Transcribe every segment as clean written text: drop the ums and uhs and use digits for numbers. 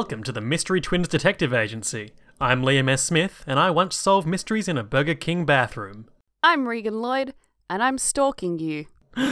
Welcome to the Mystery Twins Detective Agency. I'm Liam S. Smith, and I once solved mysteries in a Burger King bathroom. I'm Regan Lloyd, and I'm stalking you.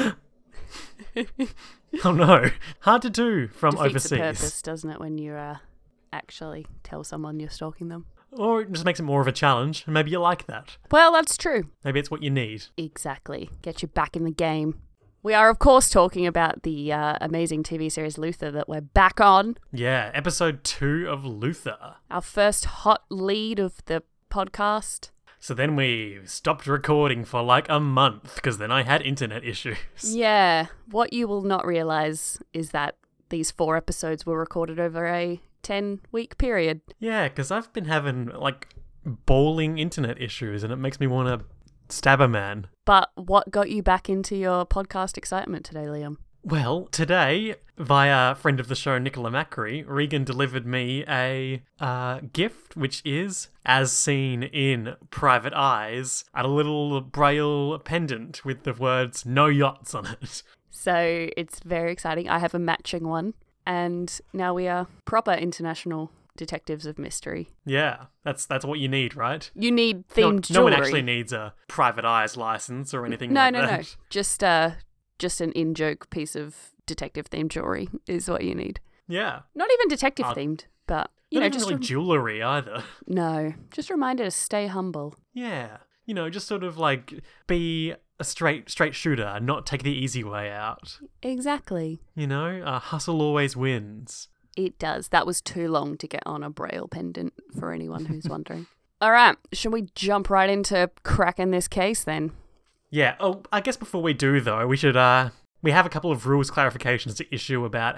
Oh no, hard to do from Defeats overseas. the purpose, doesn't it, when you actually tell someone you're stalking them? Or it just makes it more of a challenge, and maybe you like that. Well, that's true. Maybe it's what you need. Exactly. Get you back in the game. We are, of course, talking about the amazing TV series Luther that we're back on. Yeah, episode 2 of Luther. Our first hot lead of the podcast. So then we stopped recording for like a month, because then I had internet issues. Yeah. What you will not realise is that these 4 episodes were recorded over a 10-week period. Yeah, because I've been having like bawling internet issues, and it makes me want to stab a man. But what got you back into your podcast excitement today, Liam? Well, today, via friend of the show Nicola Macri, Regan delivered me a gift, which is, as seen in Private Eyes, a little braille pendant with the words "No Yachts" on it. So it's very exciting. I have a matching one, and now we are proper international detectives of mystery. Yeah, that's what you need, right? You need themed jewelry. No one actually needs a Private Eyes license or anything like that. No. Just an in-joke piece of detective-themed jewelry is what you need. Yeah. Not even detective-themed, but, not even just... really jewellery either. No, just a reminder to stay humble. Yeah. Just sort of like be a straight shooter, not take the easy way out. Exactly. Hustle always wins. It does. That was too long to get on a braille pendant, for anyone who's wondering. All right, should we jump right into cracking this case then? Yeah. Oh, I guess before we do though, we should we have a couple of rules clarifications to issue about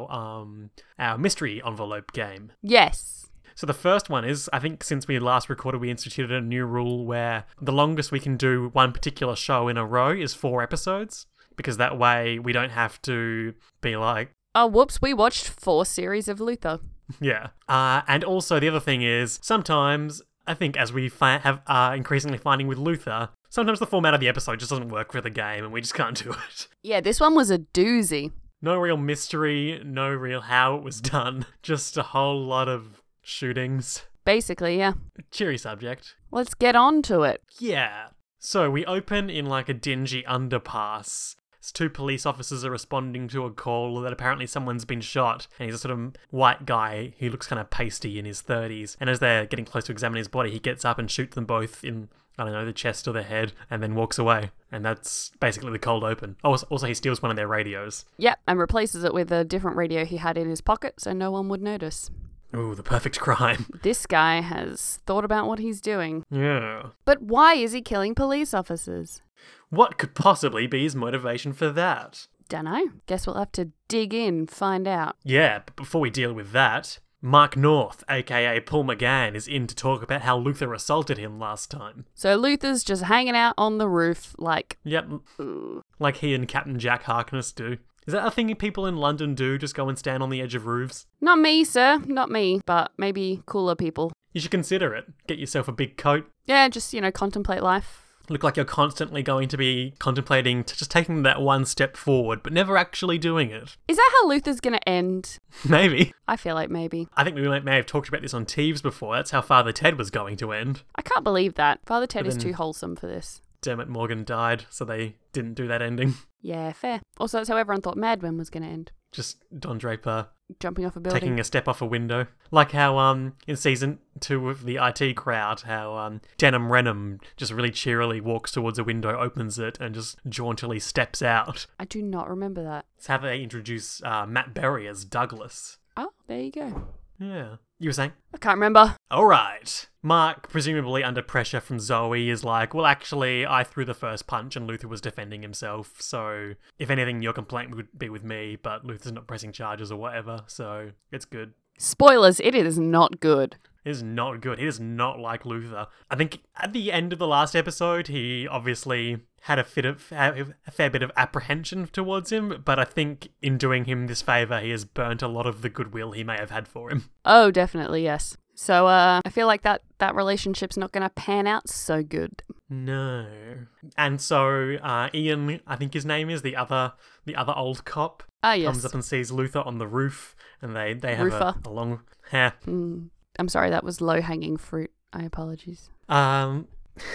our mystery envelope game. Yes. So the first one is, I think since we last recorded, we instituted a new rule where the longest we can do one particular show in a row is 4 episodes, because that way we don't have to be like, oh, whoops, we watched 4 series of Luther. Yeah. And also the other thing is, sometimes, I think as we have increasingly finding with Luther, sometimes the format of the episode just doesn't work for the game and we just can't do it. Yeah, this one was a doozy. No real mystery, no real how it was done, just a whole lot of shootings. Basically, yeah. Cheery subject. Let's get on to it. Yeah. So we open in like a dingy underpass. 2 police officers are responding to a call that apparently someone's been shot, and he's a sort of white guy who looks kind of pasty in his 30s, and as they're getting close to examine his body, he gets up and shoots them both in, I don't know, the chest or the head, and then walks away. And that's basically the cold open. Also, he steals one of their radios. Yep, and replaces it with a different radio he had in his pocket so no one would notice. Ooh, the perfect crime. This guy has thought about what he's doing. Yeah. But why is he killing police officers? What could possibly be his motivation for that? Dunno. Guess we'll have to dig in, find out. Yeah, but before we deal with that, Mark North, aka Paul McGann, is in to talk about how Luther assaulted him last time. So Luther's just hanging out on the roof like... Yep. Like he and Captain Jack Harkness do. Is that a thing people in London do, just go and stand on the edge of roofs? Not me, sir. Not me. But maybe cooler people. You should consider it. Get yourself a big coat. Yeah, just, contemplate life. Look like you're constantly going to be contemplating just taking that one step forward, but never actually doing it. Is that how Luther's going to end? Maybe. I feel like maybe. I think we may have talked about this on Teeves before. That's how Father Ted was going to end. I can't believe that. Father Ted is too wholesome for this. Dermot Morgan died, so they didn't do that ending. Yeah, fair. Also, that's how everyone thought Mad Men was going to end. Just Don Draper jumping off a building. Taking a step off a window. Like how in season 2 of the IT Crowd, how Denham Renham just really cheerily walks towards a window, opens it, and just jauntily steps out. I do not remember that. It's how they introduce Matt Berry as Douglas. Oh, there you go. Yeah. You were saying? I can't remember. All right. Mark, presumably under pressure from Zoe, is like, well, actually, I threw the first punch and Luther was defending himself, so if anything, your complaint would be with me, but Luther's not pressing charges or whatever, so it's good. Spoilers, it is not good. It is not good. He does not like Luther. I think at the end of the last episode, he obviously had a fair bit of apprehension towards him, but I think in doing him this favour, he has burnt a lot of the goodwill he may have had for him. Oh, definitely, yes. So I feel like that relationship's not going to pan out so good. No. And so Ian, I think his name is, the other old cop. Ah, yes. comes up and sees Luther on the roof, and they have Roofer. a long hair. I'm sorry, that was low-hanging fruit. I apologize. We're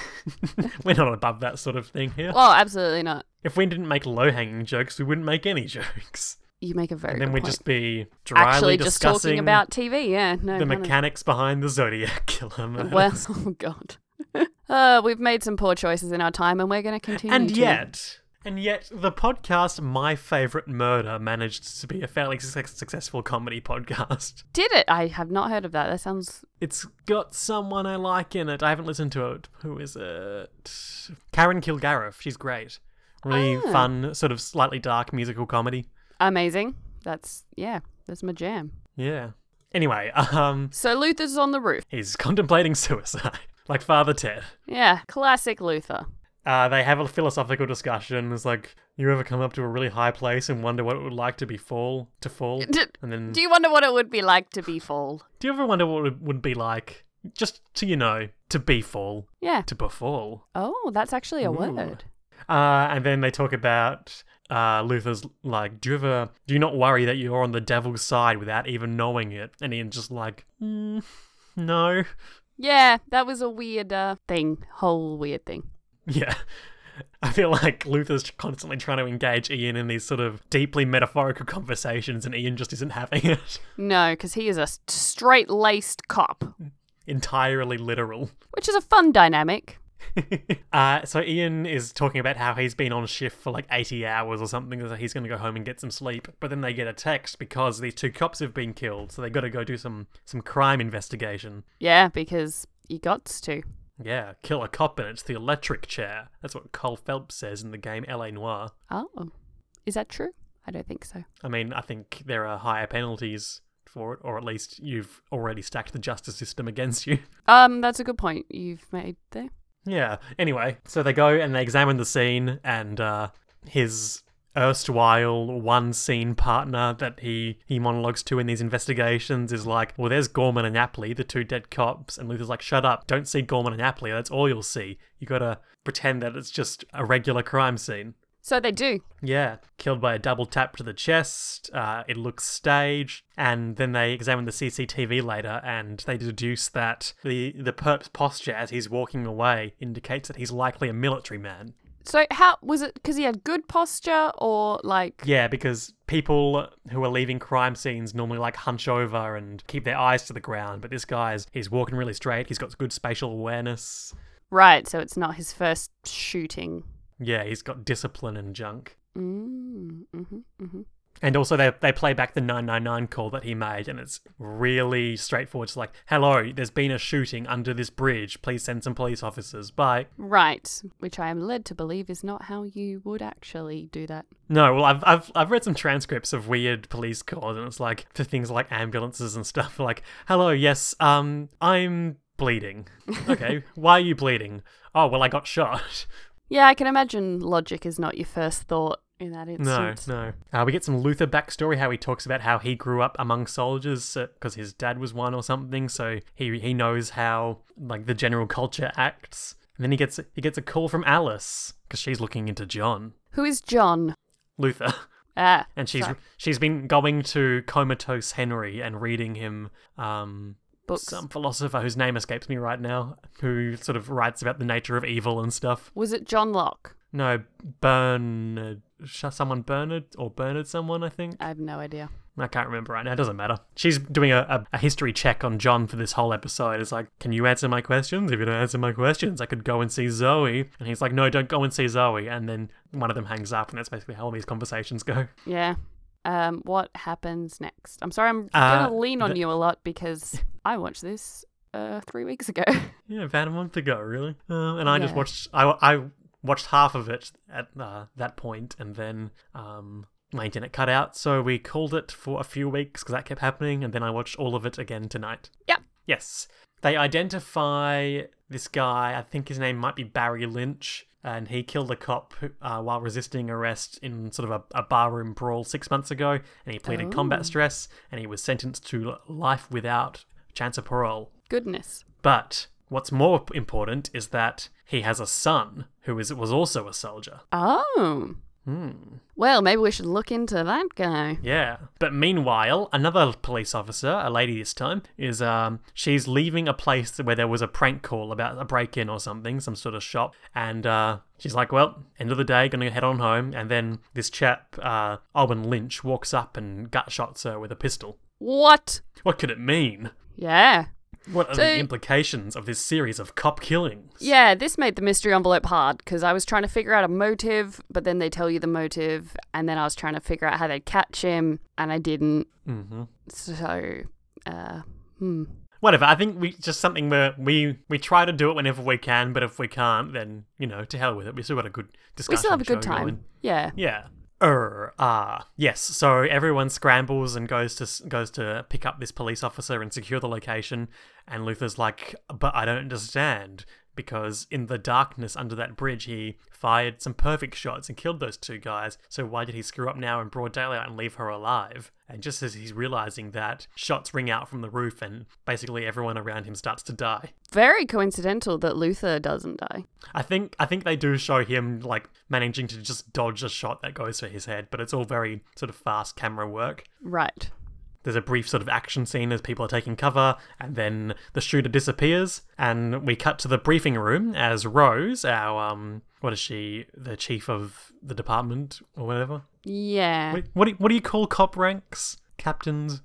not above that sort of thing here. Oh, absolutely not. If we didn't make low-hanging jokes, we wouldn't make any jokes. You make a very And then good we'd point. just be dryly Actually, just discussing talking about TV, yeah. No, the none of- mechanics behind the Zodiac Killer murder. Well, oh god. We've made some poor choices in our time, and we're going to continue And to. yet, the podcast My Favorite Murder managed to be a fairly successful comedy podcast. Did it? I have not heard of that. That sounds... It's got someone I like in it. I haven't listened to it. Who is it? Karen Kilgariff. She's great. Really fun, sort of slightly dark musical comedy. amazing. That's my jam. Yeah. Anyway, So Luther's on the roof. he's contemplating suicide, like Father Ted. Yeah, classic Luther. They have a philosophical discussion. It's like, you ever come up to a really high place and wonder what it would like to fall? And then, Do you wonder what it would be like to be fall? do you ever wonder what it would be like, just to, to befall? Yeah. To befall. Oh, that's actually a Ooh. word. And then they talk about Luther's like, do you not worry that you're on the devil's side without even knowing it? And Ian's just like, no. Yeah, that was a weird whole weird thing. Yeah. I feel like Luther's constantly trying to engage Ian in these sort of deeply metaphorical conversations, and Ian just isn't having it. No, because he is a straight-laced cop, Entirely literal. which is a fun dynamic. So Ian is talking about how he's been on shift for like 80 hours or something, so he's going to go home and get some sleep. But then they get a text because these 2 cops have been killed, so they got to go do some crime investigation. Yeah, because you gots to. Yeah, kill a cop and it's the electric chair. That's what Cole Phelps says in the game L.A. Noire. Oh, is that true? I don't think so. I mean, I think there are higher penalties for it, or at least you've already stacked the justice system against you. That's a good point you've made there. Yeah, anyway, so they go and they examine the scene, and his erstwhile one-scene partner that he monologues to in these investigations is like, well, there's Gorman and Apley, the 2 dead cops, and Luther's like, shut up, don't see Gorman and Apley, that's all you'll see. You gotta pretend that it's just a regular crime scene. So they do. Yeah, killed by a double tap to the chest, it looks staged, and then they examine the CCTV later, and they deduce that the perp's posture as he's walking away indicates that he's likely a military man. So how was it? Because he had good posture, or like? Yeah, because people who are leaving crime scenes normally like hunch over and keep their eyes to the ground, but this guy's he's walking really straight. He's got good spatial awareness. Right. So it's not his first shooting. Yeah, he's got discipline and junk. Mm-hmm. And also they play back the 999 call that he made, and it's really straightforward. It's like, hello, there's been a shooting under this bridge. Please send some police officers. Bye. Right, which I am led to believe is not how you would actually do that. No, well, I've read some transcripts of weird police calls, and it's like for things like ambulances and stuff. Like, hello, yes, I'm bleeding. Okay, why are you bleeding? Oh, well, I got shot. Yeah, I can imagine logic is not your first thought in that instance. No. We get some Luther backstory, how he talks about how he grew up among soldiers because his dad was one or something, so he knows how like the general culture acts. And then he gets a call from Alice because she's looking into John. Who is John? Luther. Ah, And sorry. she's been going to Comatose Henry and reading him Books. some philosopher whose name escapes me right now, who sort of writes about the nature of evil and stuff. Was it John Locke? No, Bernard someone, I think. I have no idea. I can't remember right now. It doesn't matter. She's doing a history check on John for this whole episode. It's like, can you answer my questions? If you don't answer my questions, I could go and see Zoe. And he's like, no, don't go and see Zoe. And then one of them hangs up, and that's basically how all these conversations go. Yeah. What happens next? I'm sorry, I'm gonna lean on you a lot because I watched this 3 weeks ago. Yeah, about a month ago, really. And I just Yeah. watched. I watched half of it at that point, and then my internet cut out, so we called it for a few weeks because that kept happening, and then I watched all of it again tonight. Yep. Yes. They identify this guy, I think his name might be Barry Lynch, and he killed a cop while resisting arrest in sort of a barroom brawl 6 months ago, and he pleaded combat stress, and he was sentenced to life without chance of parole. Goodness. But what's more important is that he has a son who was also a soldier. Oh. Well, maybe we should look into that guy. Yeah. But meanwhile, another police officer, a lady this time, is she's leaving a place where there was a prank call about a break-in or something, some sort of shop, and she's like, well, end of the day, gonna head on home, and then this chap, Owen Lynch, walks up and gut-shots her with a pistol. What? What could it mean? Yeah. What are the implications of this series of cop killings? Yeah, this made the mystery envelope hard because I was trying to figure out a motive, but then they tell you the motive, and then I was trying to figure out how they'd catch him, and I didn't. Mm-hmm. So, Whatever, I think we just something where we try to do it whenever we can, but if we can't, then, to hell with it. We still got a good discussion. We still have a good show time. going. Yeah. Yeah. Yes. So everyone scrambles and goes to pick up this police officer and secure the location. And Luther's like, but I don't understand, because in the darkness under that bridge, he fired some perfect shots and killed those two guys. So why did he screw up now in broad daylight and leave her alive? And just as he's realizing that, shots ring out from the roof and basically everyone around him starts to die. Very coincidental that Luther doesn't die. I think they do show him like managing to just dodge a shot that goes for his head, but it's all very sort of fast camera work. Right. There's a brief sort of action scene as people are taking cover, and then the shooter disappears, and we cut to the briefing room as Rose, our, what is she, the chief of the department or whatever? Yeah. Wait, what do you call cop ranks? Captains?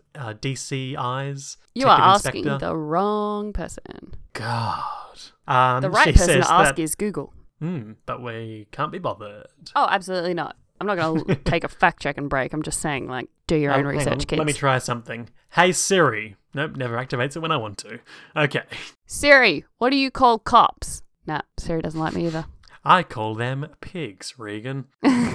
DCIs? You are Detective asking Inspector? the wrong person. God. The right person to ask is Google. But we can't be bothered. Oh, absolutely not. I'm not going to take a fact-checking break. I'm just saying, like, do your own Hang research, on, kids. let me try something. Hey Siri. Nope, never activates it when I want to. Okay. Siri, what do you call cops? Nah, Siri doesn't like me either. I call them pigs, Regan.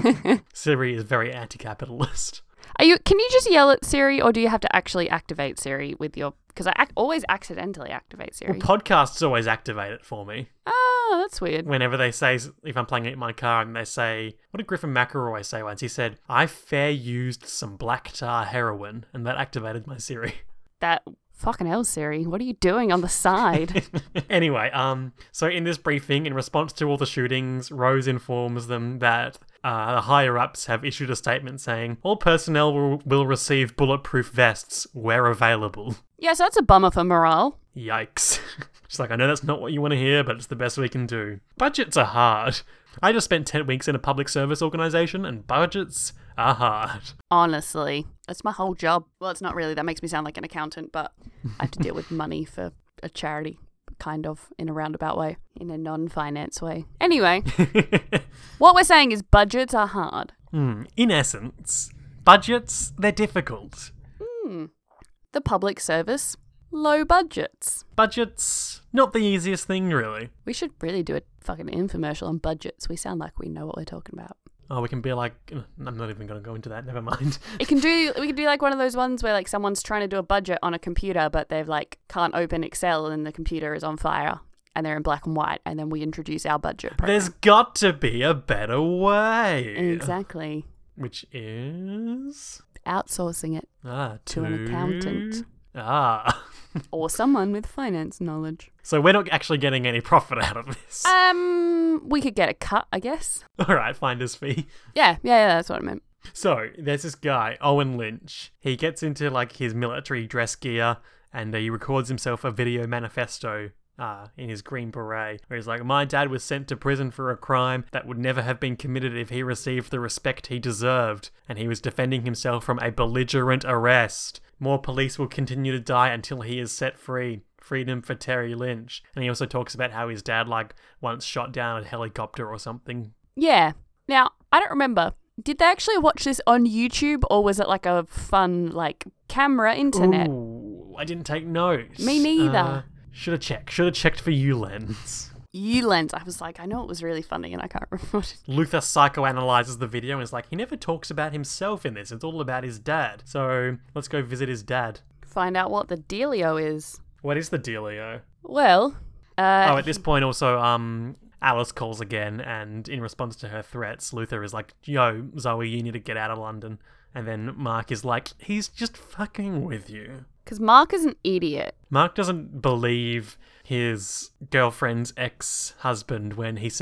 Siri is very anti-capitalist. Can you just yell at Siri, or do you have to actually activate Siri with your... Because I always accidentally activate Siri. Well, podcasts always activate it for me. Oh, that's weird. Whenever they say, if I'm playing it in my car and they say, what did Griffin McElroy say once? He said, I fair used some black tar heroin, and that activated my Siri. That... Fucking hell, Siri. What are you doing on the side? Anyway, so in this briefing, in response to all the shootings, Rose informs them that the higher-ups have issued a statement saying, all personnel will receive bulletproof vests where available. Yeah, so that's a bummer for morale. Yikes. She's like, I know that's not what you want to hear, but it's the best we can do. Budgets are hard. I just spent 10 weeks in a public service organisation, and budgets are hard. Honestly, that's my whole job. Well, it's not really. That makes me sound like an accountant, but I have to deal with money for a charity, kind of, in a roundabout way, in a non-finance way. Anyway, what we're saying is budgets are hard. In essence, budgets, they're difficult. The public service, low budgets. Budgets, not the easiest thing, really. We should really do a fucking infomercial on budgets. We sound like we know what we're talking about. Oh, we can be like... I'm not even going to go into that, never mind. We can do like one of those ones where like someone's trying to do a budget on a computer, but they've like can't open Excel and the computer is on fire and they're in black and white, and then we introduce our budget program. There's got to be a better way. Exactly. Which is... outsourcing it to an accountant. Or someone with finance knowledge. So we're not actually getting any profit out of this. We could get a cut, I guess. Alright, finder's fee. Yeah, that's what I meant. So, there's this guy, Owen Lynch. He gets into, like, his military dress gear, and he records himself a video manifesto in his green beret, where he's like, my dad was sent to prison for a crime that would never have been committed if he received the respect he deserved, and he was defending himself from a belligerent arrest. More police will continue to die until he is set free. Freedom for Terry Lynch. And he also talks about how his dad, like, once shot down a helicopter or something. Yeah. Now, I don't remember. Did they actually watch this on YouTube, or was it like a fun, like, camera internet? Ooh, I didn't take notes. Me neither. Should have checked. Should have checked for ULens. ULens. I was like, I know it was really funny and I can't remember what it... Luther psychoanalyzes the video and is like, he never talks about himself in this. It's all about his dad. So let's go visit his dad. Find out what the dealio is. What is the dealio? Well, at this point also, Alice calls again, and in response to her threats, Luther is like, yo, Zoe, you need to get out of London. And then Mark is like, he's just fucking with you. Because Mark is an idiot. Mark doesn't believe his girlfriend's ex-husband when he says,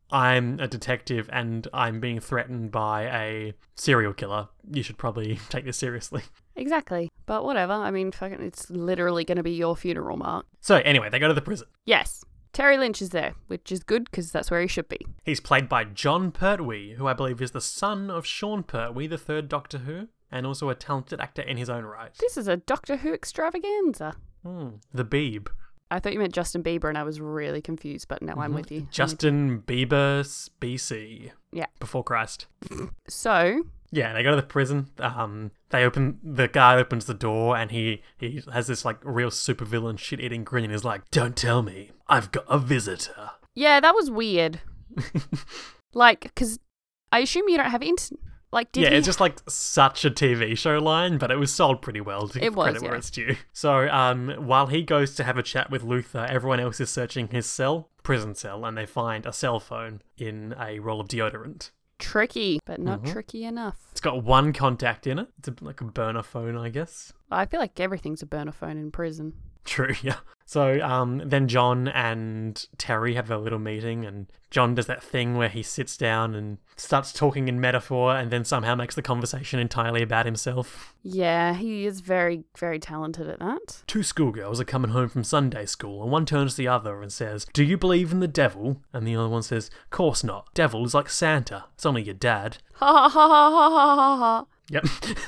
I'm a detective and I'm being threatened by a serial killer. You should probably take this seriously. Exactly. But whatever. I mean, fucking, it's literally going to be your funeral, Mark. So anyway, they go to the prison. Yes. Terry Lynch is there, which is good because that's where he should be. He's played by John Pertwee, who I believe is the son of Sean Pertwee, the third Doctor Who, and also a talented actor in his own right. This is a Doctor Who extravaganza. The Beeb. I thought you meant Justin Bieber and I was really confused, but now I'm with you. Justin Bieber BC. Yeah. Before Christ. So... Yeah, they go to the prison. The guy opens the door and he has this like real supervillain shit-eating grin and he's like, "Don't tell me, I've got a visitor." Yeah, that was weird. Like, because I assume you don't have internet. Like, did he... it's just like such a TV show line, but it was sold pretty well to give credit where it's due. So while he goes to have a chat with Luther, everyone else is searching his prison cell, and they find a cell phone in a roll of deodorant. Tricky, but not tricky enough. It's got one contact in it. It's like a burner phone, I guess. I feel like everything's a burner phone in prison. True, yeah. So then John and Terry have a little meeting, and John does that thing where he sits down and starts talking in metaphor and then somehow makes the conversation entirely about himself. Yeah, he is very, very talented at that. Two schoolgirls are coming home from Sunday school, and one turns to the other and says, "Do you believe in the devil?" And the other one says, "Course not. Devil is like Santa. It's only your dad." Ha ha ha ha ha ha ha. Yep.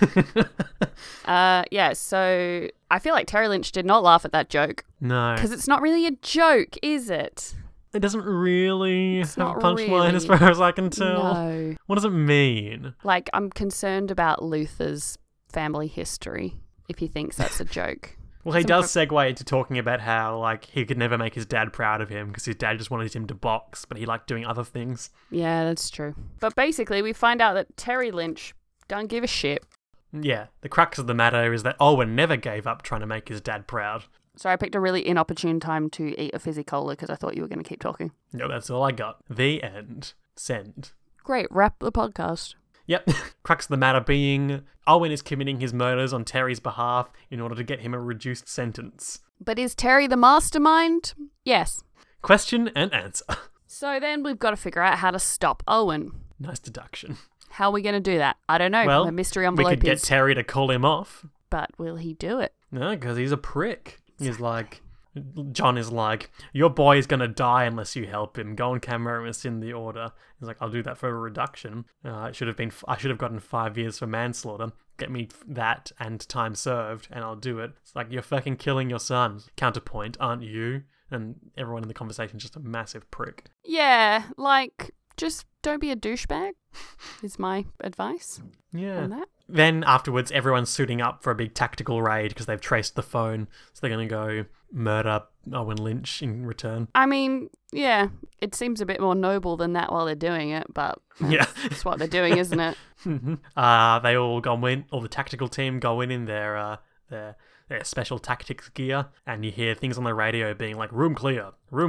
Yeah, so I feel like Terry Lynch did not laugh at that joke. No. Because it's not really a joke, is it? It doesn't really have a punchline really. as far as I can tell. No. What does it mean? Like, I'm concerned about Luther's family history, if he thinks that's a joke. Well, he does segue into talking about how, like, he could never make his dad proud of him because his dad just wanted him to box, but he liked doing other things. Yeah, that's true. But basically, we find out that Terry Lynch don't give a shit. Yeah, the crux of the matter is that Owen never gave up trying to make his dad proud. So I picked a really inopportune time to eat a fizzy cola because I thought you were going to keep talking. No, that's all I got. The end. Send. Great, wrap the podcast. Yep. Crux of the matter being Owen is committing his murders on Terry's behalf in order to get him a reduced sentence. But is Terry the mastermind? Yes. Question and answer. So then we've got to figure out how to stop Owen. Nice deduction. How are we going to do that? I don't know. Well, the mystery envelope we could get Terry to call him off. But will he do it? No, because he's a prick. He's like... John is like, "Your boy is going to die unless you help him. Go on camera and rescind the order." He's like, "I'll do that for a reduction. I should have gotten 5 years for manslaughter. Get me that and time served, and I'll do it." It's like, "You're fucking killing your son. Counterpoint, aren't you?" And everyone in the conversation is just a massive prick. Yeah, like, just don't be a douchebag, is my advice on that. Then afterwards, everyone's suiting up for a big tactical raid because they've traced the phone. So they're going to go murder Owen Lynch in return. I mean, yeah, it seems a bit more noble than that while they're doing it, but that's what they're doing, isn't it? They all go in, all the tactical team go in their special tactics gear, and you hear things on the radio being like, room clear,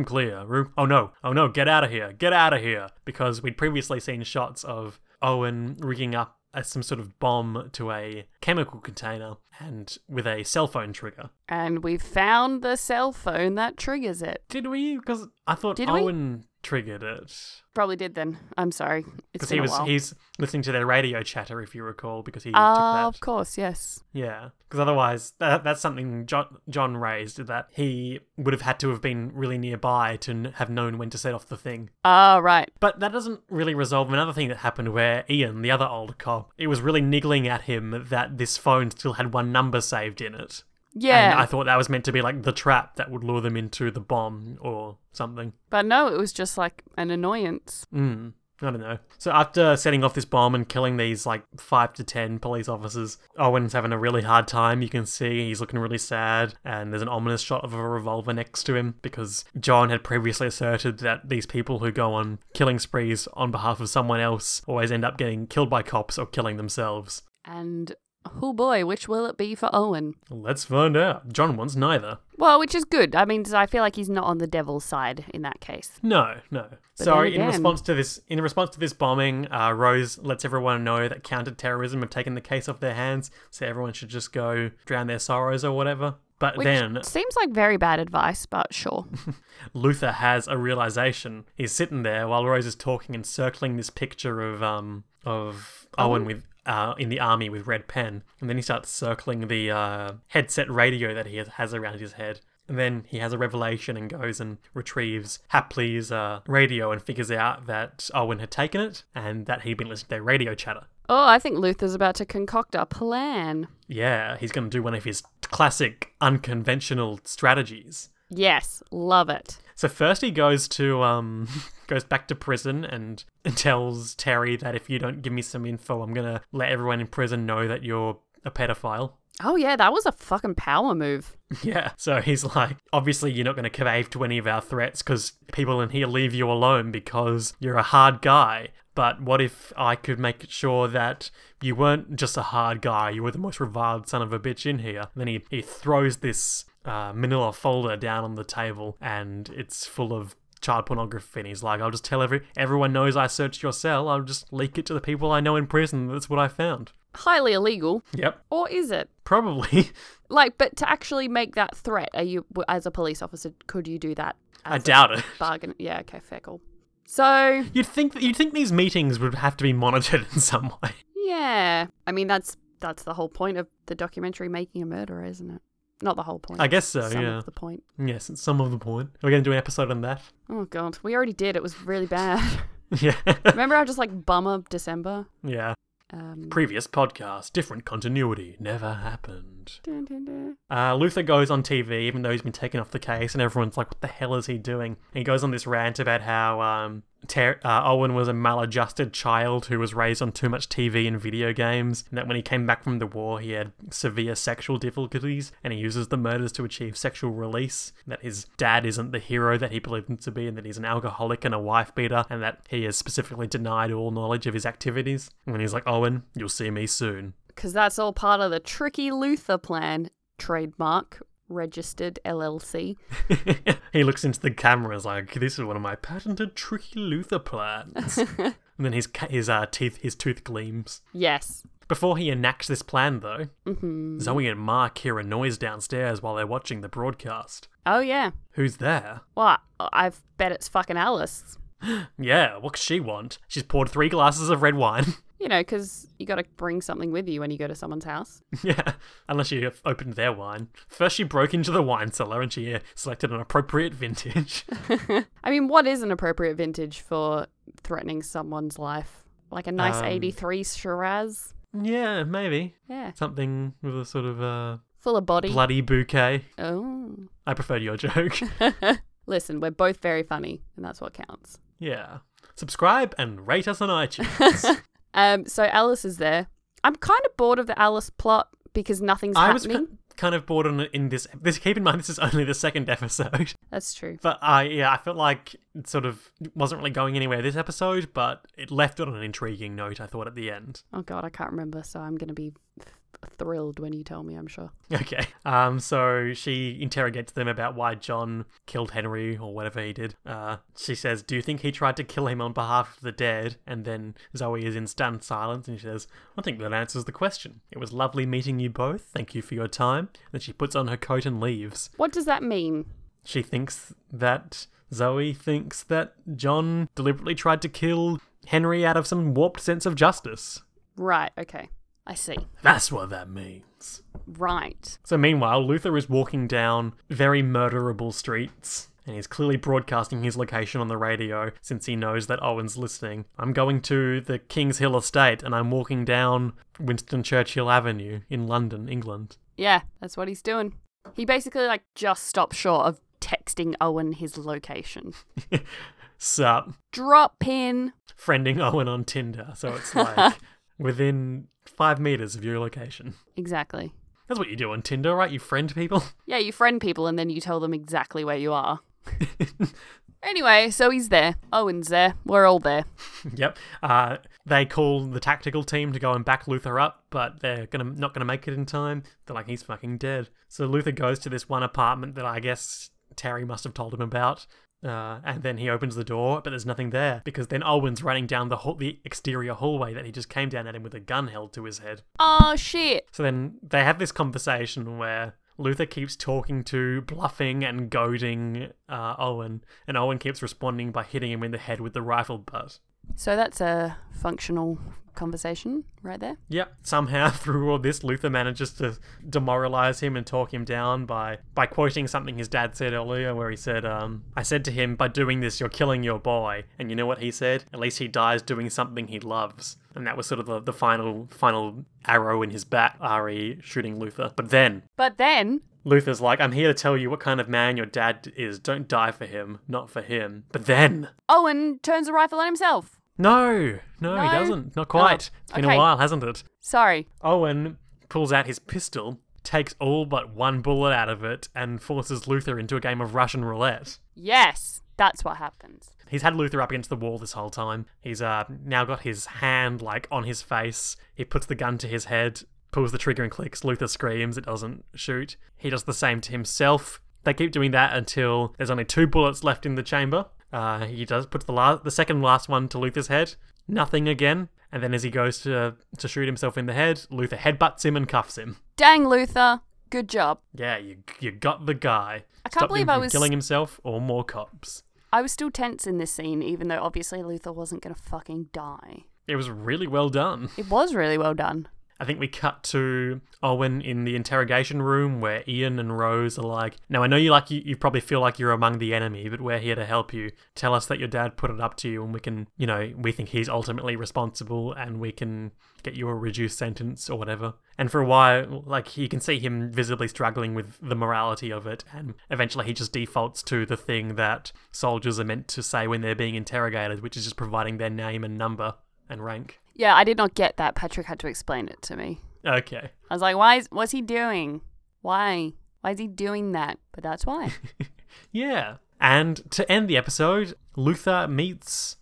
oh no, get out of here, because we'd previously seen shots of Owen rigging up some sort of bomb to a chemical container and with a cell phone trigger. And we found the cell phone that triggers it. Did we? Because I thought Owen triggered it. Probably did then. I'm sorry. It's been a while. He's listening to their radio chatter, if you recall, because he took that. Of course, yes. Yeah, because otherwise that's something John raised, that he would have had to have been really nearby to have known when to set off the thing. Right. But that doesn't really resolve another thing that happened where Ian, the other old cop, it was really niggling at him that this phone still had one number saved in it. Yeah. And I thought that was meant to be like the trap that would lure them into the bomb or something. But no, it was just like an annoyance. I don't know. So after setting off this bomb and killing these like 5 to 10 police officers, Owen's having a really hard time. You can see he's looking really sad, and there's an ominous shot of a revolver next to him because John had previously asserted that these people who go on killing sprees on behalf of someone else always end up getting killed by cops or killing themselves. And oh boy, which will it be for Owen? Let's find out. John wants neither. Well, which is good. I mean, I feel like he's not on the devil's side in that case. No. But So in response to this bombing, Rose lets everyone know that counter-terrorism have taken the case off their hands, so everyone should just go drown their sorrows or whatever. But Which then seems like very bad advice, but sure. Luther has a realization. He's sitting there while Rose is talking and circling this picture of Owen with in the army with red pen, and then he starts circling the headset radio that he has around his head. And then he has a revelation and goes and retrieves Hapley's radio and figures out that Owen had taken it and that he'd been listening to their radio chatter. Oh, I think Luther's about to concoct a plan. Yeah, he's going to do one of his classic unconventional strategies. Yes, love it. So first he goes to goes back to prison and tells Terry that if you don't give me some info, I'm going to let everyone in prison know that you're a pedophile. Oh yeah, that was a fucking power move. Yeah, so he's like, obviously you're not going to cave to any of our threats because people in here leave you alone because you're a hard guy. But what if I could make sure that you weren't just a hard guy, you were the most reviled son of a bitch in here? And then he throws this manila folder down on the table and it's full of child pornography, and he's like, I'll just tell everyone knows I searched your cell, I'll just leak it to the people I know in prison, that's what I found. Highly illegal. Yep. Or is it? Probably. Like, but to actually make that threat, as a police officer, could you do that? I doubt it. Bargain. Yeah, okay, fair call. So You'd think these meetings would have to be monitored in some way. yeah, I mean that's the whole point of the documentary Making a Murderer, isn't it? Not the whole point. I guess so, some yeah. of the point. Yes, it's some of the point. Are we going to do an episode on that? Oh god, we already did. It was really bad. Yeah. Remember how just like bummer December? Yeah. Previous podcast, different continuity, never happened. Dun, dun, dun. Luther goes on TV, even though he's been taken off the case, and everyone's like, what the hell is he doing? And he goes on this rant about how Owen was a maladjusted child who was raised on too much TV and video games, and that when he came back from the war, he had severe sexual difficulties, and he uses the murders to achieve sexual release, and that his dad isn't the hero that he believed him to be, and that he's an alcoholic and a wife beater, and that he is specifically denied all knowledge of his activities. And he's like, Owen, you'll see me soon. Because that's all part of the tricky Luther plan. Trademark, registered LLC. He looks into the camera and is like, this is one of my patented tricky Luther plans. And then his tooth gleams. Yes. Before he enacts this plan, though, Mm-hmm. Zoe and Mark hear a noise downstairs while they're watching the broadcast. Oh yeah. Who's there? What? I bet it's fucking Alice. Yeah, what does she want? She's poured 3 glasses of red wine. You know, because you got to bring something with you when you go to someone's house. Yeah, unless you opened their wine. First she broke into the wine cellar and she selected an appropriate vintage. I mean, what is an appropriate vintage for threatening someone's life? Like a nice 83 Shiraz? Yeah, maybe. Yeah. Something with a sort of Full of body. bloody bouquet. Oh. I preferred your joke. Listen, we're both very funny, and that's what counts. Yeah. Subscribe and rate us on iTunes. So Alice is there. I'm kind of bored of the Alice plot because nothing's happening. I was kind of bored on it in this. Keep in mind, this is only the 2nd episode. That's true. But I felt like it sort of wasn't really going anywhere this episode, but it left it on an intriguing note, I thought, at the end. Oh god, I can't remember, so I'm going to be thrilled when you tell me, I'm sure. Okay. So she interrogates them about why John killed Henry or whatever he did. She says, do you think he tried to kill him on behalf of the dead? And then Zoe is in stunned silence and she says, I think that answers the question. It was lovely meeting you both. Thank you for your time. Then she puts on her coat and leaves. What does that mean? Zoe thinks that John deliberately tried to kill Henry out of some warped sense of justice. Right, okay. I see. That's what that means. Right. So meanwhile, Luther is walking down very murderable streets, and he's clearly broadcasting his location on the radio since he knows that Owen's listening. I'm going to the Kings Hill estate, and I'm walking down Winston Churchill Avenue in London, England. Yeah, that's what he's doing. He basically just stopped short of texting Owen his location. Sup. Drop pin. Friending Owen on Tinder, so it's like within 5 meters of your location. Exactly. That's what you do on Tinder, right? You friend people? Yeah, you friend people and then you tell them exactly where you are. Anyway, so he's there. Owen's there. We're all there. Yep. They call the tactical team to go and back Luther up, but they're not gonna make it in time. They're like, he's fucking dead. So Luther goes to this one apartment that I guess Terry must have told him about. And then he opens the door, but there's nothing there, because then Owen's running down the exterior hallway that he just came down at him with a gun held to his head. Oh, shit. So then they have this conversation where Luther keeps talking to, bluffing and goading Owen, and Owen keeps responding by hitting him in the head with the rifle butt. So that's a functional conversation right there. Yep. Somehow through all this, Luther manages to demoralize him and talk him down by quoting something his dad said earlier, where he said, I said to him, by doing this, you're killing your boy. And you know what he said? At least he dies doing something he loves. And that was sort of the final arrow in his back, Ari shooting Luther. But then Luther's like, I'm here to tell you what kind of man your dad is. Don't die for him, not for him. But then Owen turns the rifle on himself. No, he doesn't. Not quite. It's been a while, hasn't it? Sorry. Owen pulls out his pistol, takes all but one bullet out of it, and forces Luther into a game of Russian roulette. Yes, that's what happens. He's had Luther up against the wall this whole time. He's now got his hand on his face. He puts the gun to his head, pulls the trigger and clicks. Luther screams. It doesn't shoot. He does the same to himself. They keep doing that until there's only 2 bullets left in the chamber. He does put the second last one to Luther's head. Nothing again. And then as he goes to shoot himself in the head, Luther headbutts him and cuffs him. Dang, Luther. Good job. Yeah, you got the guy. I can't believe I was killing himself or more cops. I was still tense in this scene, even though obviously Luther wasn't going to fucking die. It was really well done. It was really well done. I think we cut to Owen in the interrogation room where Ian and Rose are like, now I know you probably feel like you're among the enemy, but we're here to help you. Tell us that your dad put it up to you and we can, we think he's ultimately responsible and we can get you a reduced sentence or whatever. And for a while, you can see him visibly struggling with the morality of it, and eventually he just defaults to the thing that soldiers are meant to say when they're being interrogated, which is just providing their name and number and rank. Yeah, I did not get that. Patrick had to explain it to me. Okay. I was like, what's he doing? Why? Why is he doing that? But that's why. Yeah. And to end the episode, Luther meets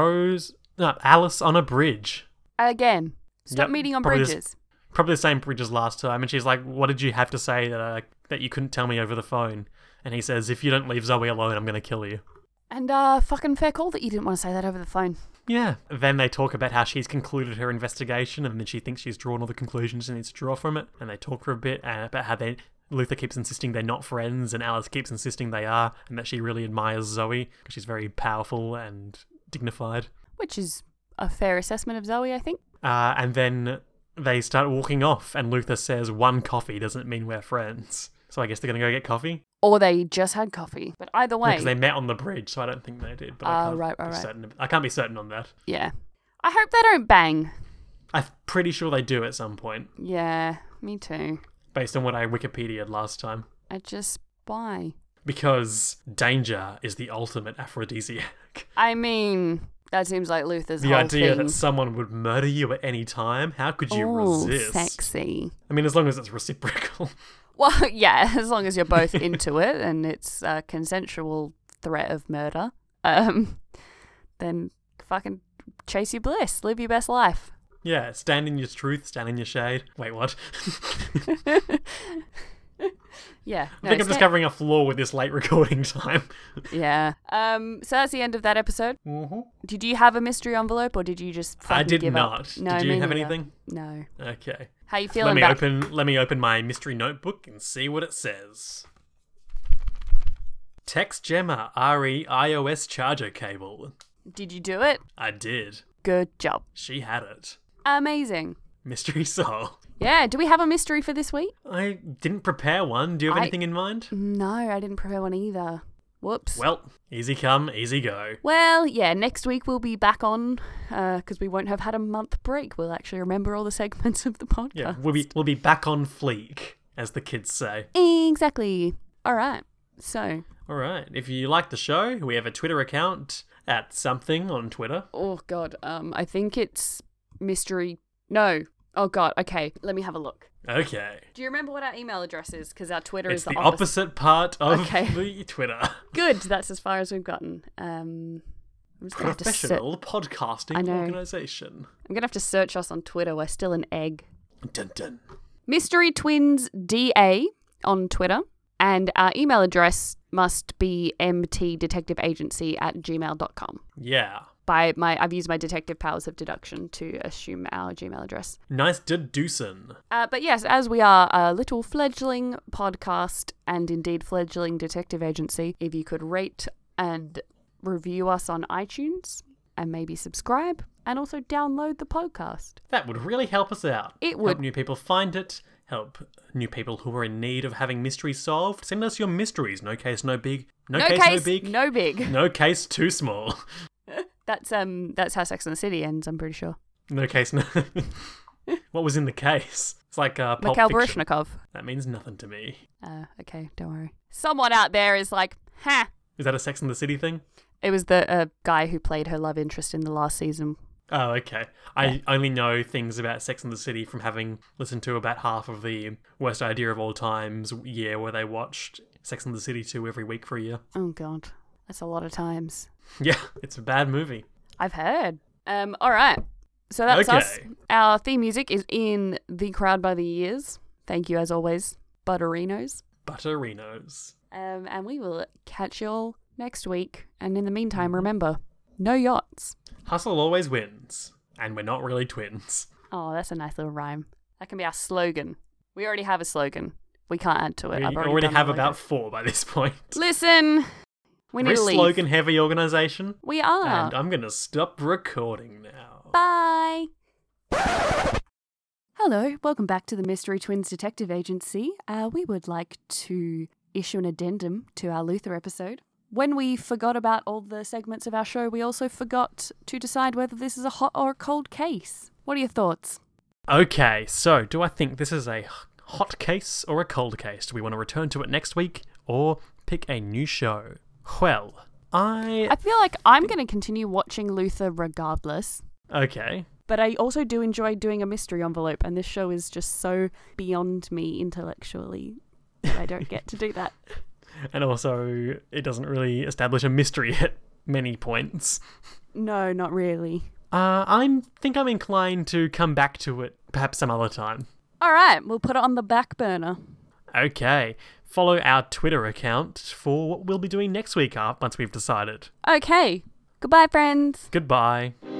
Alice on a bridge. Again. Stop meeting on bridges. Probably the same bridge as last time. And she's like, what did you have to say that you couldn't tell me over the phone? And he says, if you don't leave Zoe alone, I'm going to kill you. And fucking fair call that you didn't want to say that over the phone. Yeah. Then they talk about how she's concluded her investigation and then she thinks she's drawn all the conclusions she needs to draw from it. And they talk for a bit about how Luther keeps insisting they're not friends and Alice keeps insisting they are, and that she really admires Zoe because she's very powerful and dignified. Which is a fair assessment of Zoe, I think. And then they start walking off and Luther says, 1 coffee doesn't mean we're friends. So I guess they're going to go get coffee. Or they just had coffee. But either way... Because they met on the bridge, so I don't think they did. But right. I can't be certain on that. Yeah. I hope they don't bang. I'm pretty sure they do at some point. Yeah, me too. Based on what I Wikipedia'd last time. Why? Because danger is the ultimate aphrodisiac. I mean... That seems like Luther's whole thing. The idea that someone would murder you at any time, how could you resist? Sexy. I mean, as long as it's reciprocal. Well, yeah, as long as you're both into it and it's a consensual threat of murder, then fucking chase your bliss, live your best life. Yeah, stand in your truth, stand in your shade. Wait, what? Yeah. I think I'm discovering a flaw with this late recording time. Yeah. So that's the end of that episode. Mm-hmm. Did you have a mystery envelope or did you just fucking give up? I did not. Did you have anything? No. Okay. How you feeling Let me open my mystery notebook and see what it says. Text Gemma RE iOS charger cable. Did you do it? I did. Good job. She had it. Amazing. Mystery solved. Yeah, do we have a mystery for this week? I didn't prepare one. Do you have anything in mind? No, I didn't prepare one either. Whoops. Well, easy come, easy go. Well, yeah, next week we'll be back on, because we won't have had a month break. We'll actually remember all the segments of the podcast. Yeah, we'll be back on fleek, as the kids say. Exactly. All right, so... All right, if you like the show, we have a Twitter account at something on Twitter. Oh, God, I think it's mystery... No. Oh, God, okay, let me have a look. Okay. Do you remember what our email address is? Because our Twitter is the opposite part of the Twitter. Good, that's as far as we've gotten. Professional podcasting organisation. I'm going to have to search us on Twitter. We're still an egg. Dun dun. Mystery Twins DA on Twitter. And our email address must be mtdetectiveagency@gmail.com. Yeah. I've used my detective powers of deduction to assume our Gmail address. Nice deducing. But yes, as we are a little fledgling podcast and indeed fledgling detective agency, if you could rate and review us on iTunes and maybe subscribe and also download the podcast. That would really help us out. It would. Help new people find it. Help new people who are in need of having mysteries solved. Send us your mysteries. No case, no big. No case, no big. No case, too small. That's how Sex and the City ends, I'm pretty sure. No case, no. What was in the case? It's like Pulp Mikhail Fiction. Baryshnikov. That means nothing to me. Okay, don't worry. Someone out there is like, ha. Is that a Sex and the City thing? It was the guy who played her love interest in the last season. Oh, okay. I only know things about Sex and the City from having listened to about half of the Worst Idea of All Times year where they watched Sex and the City 2 every week for a year. Oh, God. That's a lot of times. Yeah, it's a bad movie. I've heard. All right. So that's us. Our theme music is in The Crowd by the Years. Thank you, as always, Butterinos. Butterinos. And we will catch you all next week. And in the meantime, remember, no yachts. Hustle always wins. And we're not really twins. Oh, that's a nice little rhyme. That can be our slogan. We already have a slogan. We can't add to it. We I've already done have the logo. about 4 by this point. Listen, we need to leave. slogan-heavy organisation. We are. And I'm going to stop recording now. Bye. Hello, welcome back to the Mystery Twins Detective Agency. We would like to issue an addendum to our Luther episode. When we forgot about all the segments of our show, we also forgot to decide whether this is a hot or a cold case. What are your thoughts? Okay, so do I think this is a hot case or a cold case? Do we want to return to it next week or pick a new show? Well, I feel like I'm going to continue watching Luther regardless. Okay. But I also do enjoy doing a mystery envelope, and this show is just so beyond me intellectually that I don't get to do that. And also, it doesn't really establish a mystery at many points. No, not really. I think I'm inclined to come back to it perhaps some other time. All right, we'll put it on the back burner. Okay. Follow our Twitter account for what we'll be doing next week once we've decided. Okay. Goodbye, friends. Goodbye.